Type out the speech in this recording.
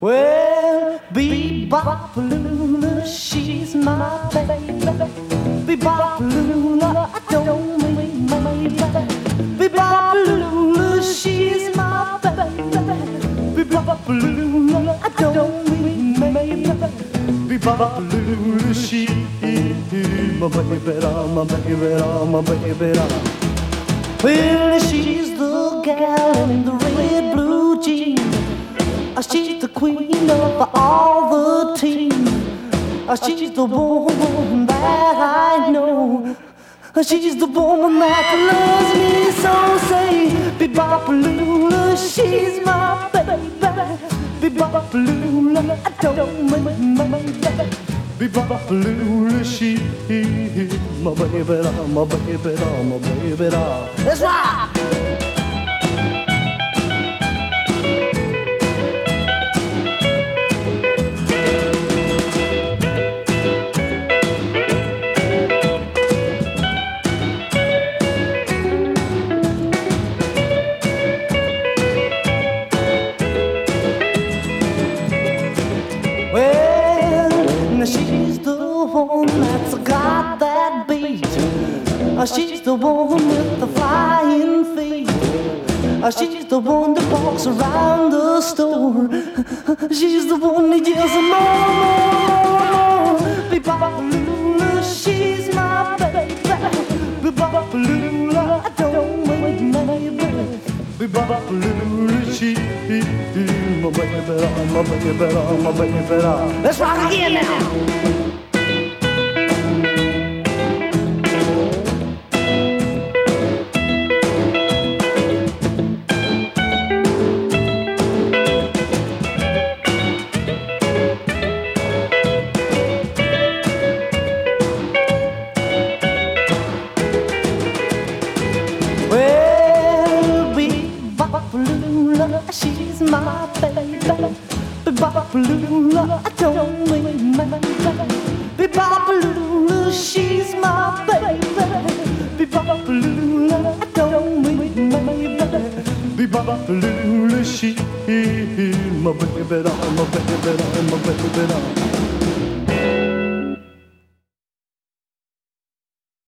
Well, Bebop-a-lula, she's my baby. Bebop-a-lula, I don't mean maybe. Bebop-a-lula, she's my baby. Bebop-a-lula, I don't mean maybe. Bebop-a-lula, she's my baby, my baby. Well, she's the gal in the red blue jeans. She's the queen of all the team. She's the woman that I know. She's the woman that loves me so. Say, Bebop-a-lula, she's my baby. Bebop-a-lula, I don't mean my baby. Bebop-a-lula, she's my baby, my baby, my baby. Let's rock! She's the one that's got that beat. She's the one with the flying feet. She's the one that walks around the store. She's the one that yells more. Bebop-a-lula, she's my baby. Bebop-a-lula, I don't mean maybe. Bebop-a-lula, she's my baby, my baby, my baby. Let's rock again now. Bebop-a-lula, she's my baby. Bebop-a-lula, I don't mean maybe. Bebop-a-lula, she's my baby. Bebop-a-lula, I don't mean maybe. Bebop-a-lula, she's my baby, my baby, my baby.